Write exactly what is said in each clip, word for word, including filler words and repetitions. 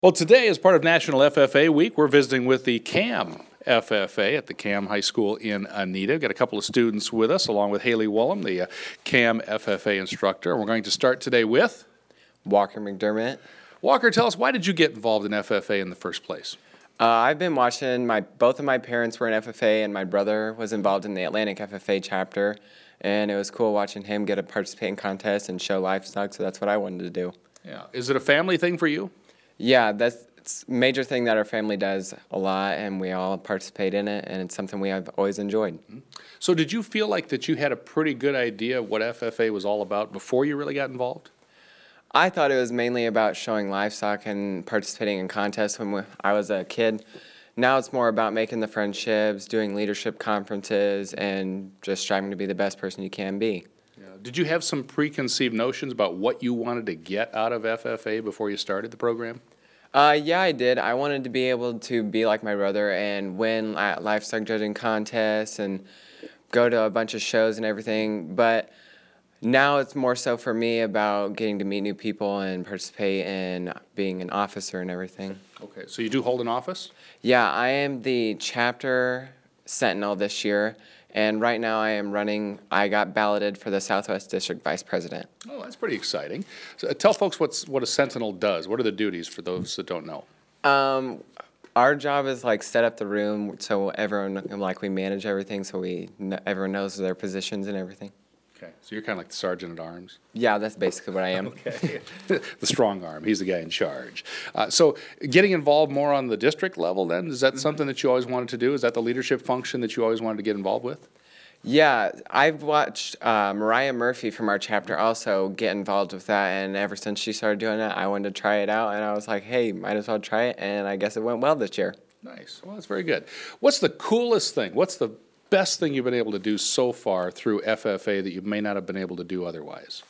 Well, today, as part of National F F A Week, we're visiting with the CAM F F A at the CAM High School in Anita. We've got a couple of students with us, along with Haley Wollum, the uh, CAM F F A instructor. And we're going to start today with Walker McDermott. Walker. Tell us, why did you get involved in F F A in the first place? Uh, I've been watching, my both of my parents were in F F A, and my brother was involved in the Atlantic F F A chapter, and it was cool watching him get a participating contest and show livestock, so that's what I wanted to do. Yeah. Is it a family thing for you? Yeah, that's it's a major thing that our family does a lot, and we all participate in it, and it's something we have always enjoyed. So did you feel like that you had a pretty good idea of what F F A was all about before you really got involved? I thought it was mainly about showing livestock and participating in contests when we, I was a kid. Now it's more about making the friendships, doing leadership conferences, and just striving to be the best person you can be. Yeah. Did you have some preconceived notions about what you wanted to get out of F F A before you started the program? Uh, yeah, I did. I wanted to be able to be like my brother and win at livestock judging contests and go to a bunch of shows and everything. But now it's more so for me about getting to meet new people and participate in being an officer and everything. Okay, so you do hold an office? Yeah, I am the chapter sentinel this year. And right now I am running, I got balloted for the Southwest District Vice President. Oh, that's pretty exciting. So, uh, tell folks what's, what a Sentinel does. What are the duties for those that don't know? Um, our job is like set up the room so everyone, like we manage everything so we everyone knows their positions and everything. Okay, so you're kind of like the sergeant at arms? Yeah, that's basically what I am. Okay, the strong arm. He's the guy in charge. Uh, so getting involved more on the district level then, is that something that you always wanted to do? Is that the leadership function that you always wanted to get involved with? Yeah, I've watched uh, Mariah Murphy from our chapter also get involved with that, and ever since she started doing that, I wanted to try it out, and I was like, hey, might as well try it, and I guess it went well this year. Nice. Well, that's very good. What's the coolest thing? What's the best thing you've been able to do so far through F F A that you may not have been able to do otherwise?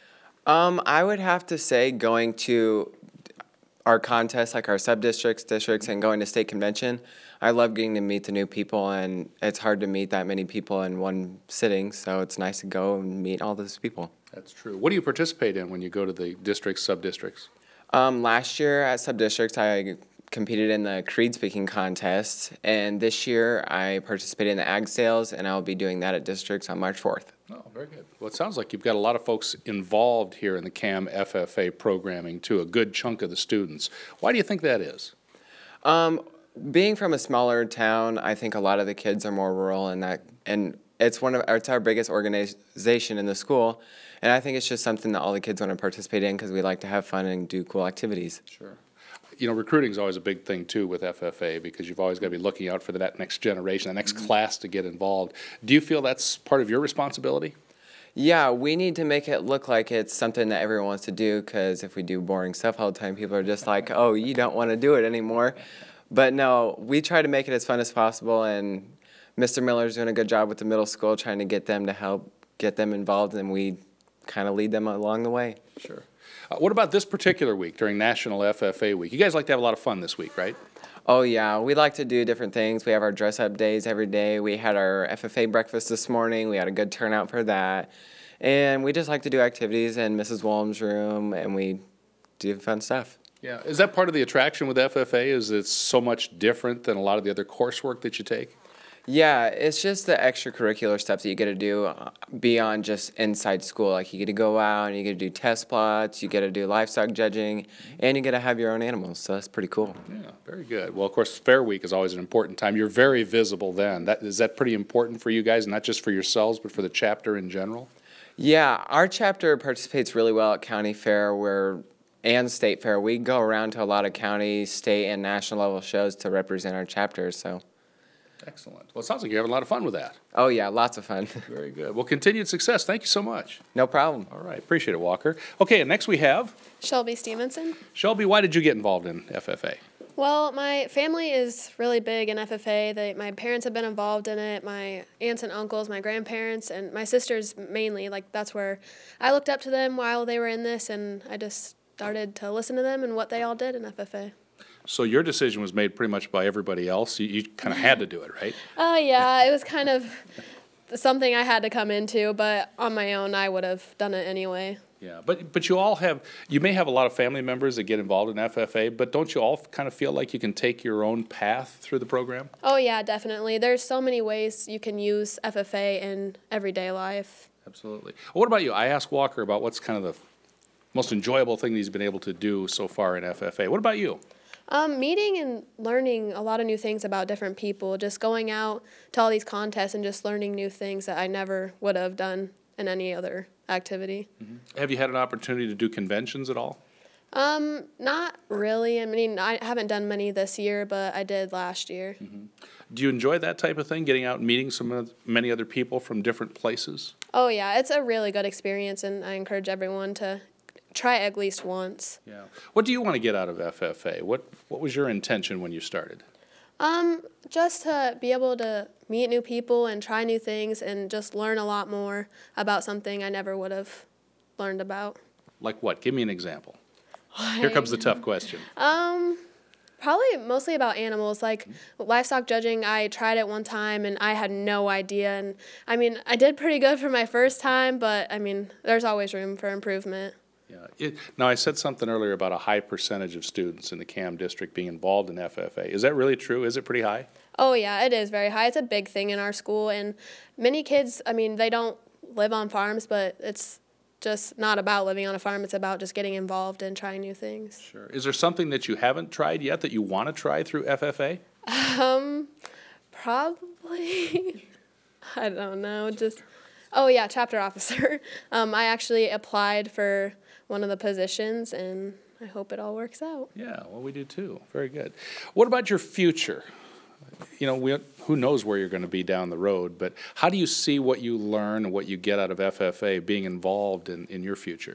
Um, I would have to say going to our contests, like our sub-districts, districts, and going to state convention. I love getting to meet the new people, and it's hard to meet that many people in one sitting, so it's nice to go and meet all those people. That's true. What do you participate in when you go to the districts, sub-districts? Um, last year at sub-districts, I competed in the Creed speaking contest, and this year I participated in the ag sales, and I'll be doing that at districts on March fourth. Oh, very good. Well, it sounds like you've got a lot of folks involved here in the CAM F F A programming too, a good chunk of the students. Why do you think that is? Um, being from a smaller town, I think a lot of the kids are more rural, and that, and it's one of it's our biggest organization in the school, and I think it's just something that all the kids want to participate in because we like to have fun and do cool activities. Sure. You know, recruiting is always a big thing, too, with F F A because you've always got to be looking out for that next generation, that next mm-hmm. class to get involved. Do you feel that's part of your responsibility? Yeah, we need to make it look like it's something that everyone wants to do because if we do boring stuff all the time, people are just like, oh, you don't want to do it anymore. But no, we try to make it as fun as possible, and Mister Miller's doing a good job with the middle school trying to get them to help get them involved, and we kind of lead them along the way. Sure. Uh, what about this particular week during National F F A Week? You guys like to have a lot of fun this week, right? Oh, yeah. We like to do different things. We have our dress-up days every day. We had our F F A breakfast this morning. We had a good turnout for that. And we just like to do activities in Missus Wollum's room, and we do fun stuff. Yeah. Is that part of the attraction with F F A, is it's so much different than a lot of the other coursework that you take? Yeah, it's just the extracurricular stuff that you get to do beyond just inside school. Like you get to go out and you get to do test plots, you get to do livestock judging, and you get to have your own animals. So that's pretty cool. Yeah, very good. Well, of course, Fair Week is always an important time. You're very visible then. That, is that pretty important for you guys, not just for yourselves, but for the chapter in general? Yeah, our chapter participates really well at county fair where and state fair. We go around to a lot of county, state, and national level shows to represent our chapters. So. Excellent. Well, it sounds like you're having a lot of fun with that. Oh, yeah, lots of fun. Very good. Well, continued success. Thank you so much. No problem. All right. Appreciate it, Walker. Okay, and next we have Shelby Stevenson. Shelby, why did you get involved in F F A? Well, my family is really big in F F A. They, my parents have been involved in it, my aunts and uncles, my grandparents, and my sisters mainly. Like, that's where I looked up to them while they were in this, and I just started to listen to them and what they all did in F F A. So your decision was made pretty much by everybody else. You, you kind of had to do it, right? Oh, uh, yeah. It was kind of something I had to come into, but on my own, I would have done it anyway. Yeah, but, but you all have, you may have a lot of family members that get involved in F F A, but don't you all kind of feel like you can take your own path through the program? Oh yeah, definitely. There's so many ways you can use F F A in everyday life. Absolutely. What about you? I asked Walker about what's kind of the most enjoyable thing he's been able to do so far in F F A. What about you? Um, meeting and learning a lot of new things about different people, just going out to all these contests and just learning new things that I never would have done in any other activity. Mm-hmm. Have you had an opportunity to do conventions at all? Um, not really. I mean, I haven't done many this year, but I did last year. Mm-hmm. Do you enjoy that type of thing, getting out and meeting some of many other people from different places? Oh yeah, it's a really good experience, and I encourage everyone to try it at least once. Yeah. What do you want to get out of F F A? What What was your intention when you started? Um, just to be able to meet new people and try new things and just learn a lot more about something I never would have learned about. Like what? Give me an example. Here comes the tough question. Um, probably mostly about animals. Like livestock judging, I tried it one time and I had no idea. And I mean, I did pretty good for my first time, but I mean, there's always room for improvement. Yeah. It, now, I said something earlier about a high percentage of students in the C A M district being involved in F F A. Is that really true? Is it pretty high? Oh yeah, it is very high. It's a big thing in our school, and many kids, I mean, they don't live on farms, but it's just not about living on a farm. It's about just getting involved and trying new things. Sure. Is there something that you haven't tried yet that you want to try through F F A? Um, probably, I don't know, just, oh yeah, chapter officer. Um, I actually applied for one of the positions, and I hope it all works out. Yeah, well, we do too. Very good. What about your future? You know, we, who knows where you're going to be down the road, but how do you see what you learn and what you get out of F F A being involved in, in your future?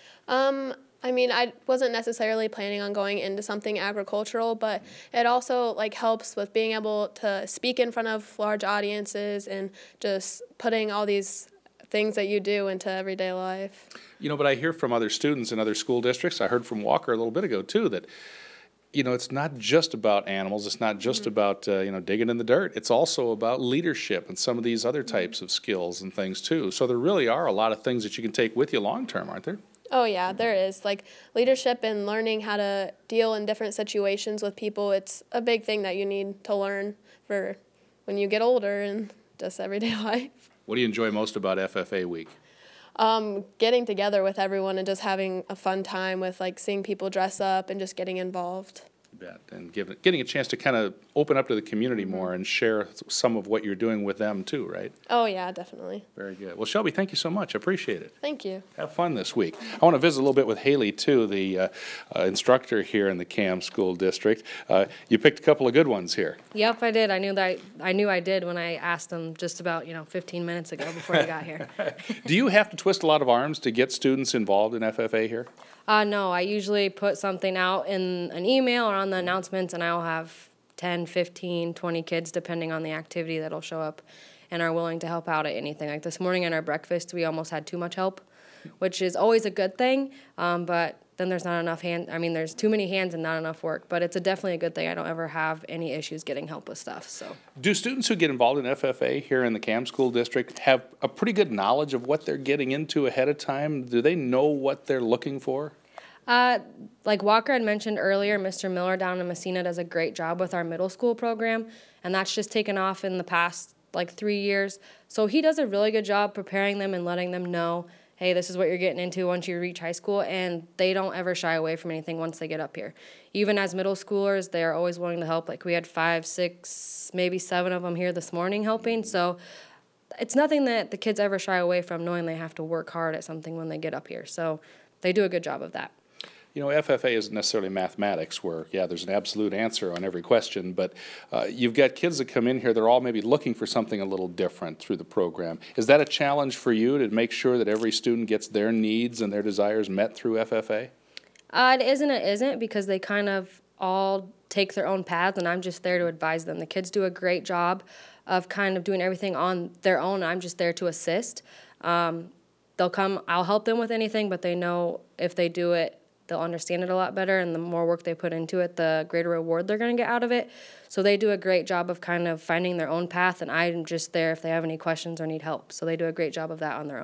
Um, I mean, I wasn't necessarily planning on going into something agricultural, but it also like helps with being able to speak in front of large audiences and just putting all these things that you do into everyday life. You know, but I hear from other students in other school districts, I heard from Walker a little bit ago too, that, you know, it's not just about animals, it's not just mm-hmm. about, uh, you know, digging in the dirt. It's also about leadership and some of these other types of skills and things too. So there really are a lot of things that you can take with you long term, aren't there? Oh yeah, there is. Like leadership and learning how to deal in different situations with people, it's a big thing that you need to learn for when you get older and just everyday life. What do you enjoy most about F F A week? Um, getting together with everyone and just having a fun time with like seeing people dress up and just getting involved. You bet. And give, getting a chance to kind of open up to the community more and share some of what you're doing with them too, right? Oh yeah, definitely. Very good. Well, Shelby, thank you so much. I appreciate it. Thank you. Have fun this week. I want to visit a little bit with Haley too, the uh, uh, instructor here in the C A M School District. Uh, you picked a couple of good ones here. Yep, I did. I knew that. I, I knew I did when I asked them just about you know fifteen minutes ago before I got here. Do you have to twist a lot of arms to get students involved in F F A here? Uh, no, I usually put something out in an email or on the announcements, and I'll have ten, fifteen, twenty kids, depending on the activity, that'll show up and are willing to help out at anything. Like this morning at our breakfast, we almost had too much help, which is always a good thing, um, but then there's not enough hand. I mean, there's too many hands and not enough work, but it's a definitely a good thing. I don't ever have any issues getting help with stuff. So, do students who get involved in F F A here in the C A M School District have a pretty good knowledge of what they're getting into ahead of time? Do they know what they're looking for? Uh, like Walker had mentioned earlier, Mister Miller down in Messina does a great job with our middle school program, and that's just taken off in the past like three years. So he does a really good job preparing them and letting them know, hey, this is what you're getting into once you reach high school, and they don't ever shy away from anything once they get up here. Even as middle schoolers, they're always willing to help. Like we had five, six, maybe seven of them here this morning helping, so it's nothing that the kids ever shy away from, knowing they have to work hard at something when they get up here. So they do a good job of that. You know, F F A isn't necessarily mathematics where, yeah, there's an absolute answer on every question, but uh, you've got kids that come in here, they're all maybe looking for something a little different through the program. Is that a challenge for you to make sure that every student gets their needs and their desires met through F F A? Uh, it isn't, it isn't, because they kind of all take their own paths, and I'm just there to advise them. The kids do a great job of kind of doing everything on their own. I'm just there to assist. Um, they'll come, I'll help them with anything, but they know if they do it, they'll understand it a lot better, and the more work they put into it, the greater reward they're going to get out of it. So they do a great job of kind of finding their own path, and I'm just there if they have any questions or need help. So they do a great job of that on their own.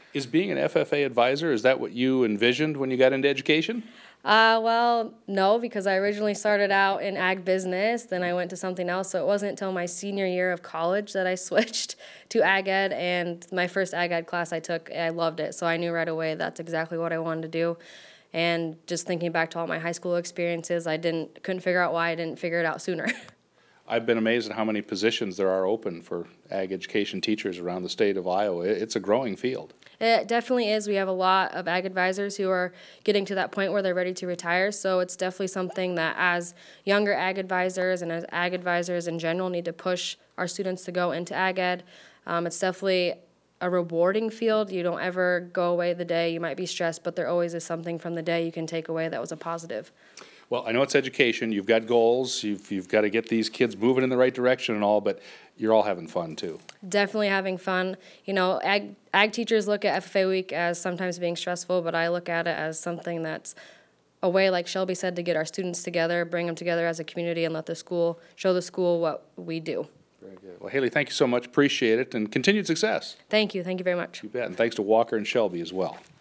Is being an F F A advisor, is that what you envisioned when you got into education? Uh, well, no, because I originally started out in ag business, then I went to something else. So it wasn't until my senior year of college that I switched to ag ed, and my first ag ed class I took, I loved it. So I knew right away that's exactly what I wanted to do. And just thinking back to all my high school experiences, I didn't couldn't figure out why I didn't figure it out sooner. I've been amazed at how many positions there are open for ag education teachers around the state of Iowa. It's a growing field. It definitely is. We have a lot of ag advisors who are getting to that point where they're ready to retire. So it's definitely something that as younger ag advisors and as ag advisors in general need to push our students to go into ag ed. Um, it's definitely a rewarding field. You don't ever go away the day. You might be stressed, but there always is something from the day you can take away that was a positive. Well, I know it's education. You've got goals. You've, you've got to get these kids moving in the right direction and all, but you're all having fun too. Definitely having fun. You know, ag, ag teachers look at F F A week as sometimes being stressful, but I look at it as something that's a way, like Shelby said, to get our students together, bring them together as a community, and let the school, show the school what we do. Very good. Well, Haley, thank you so much. Appreciate it, and continued success. Thank you. Thank you very much. You bet. And thanks to Walker and Shelby as well.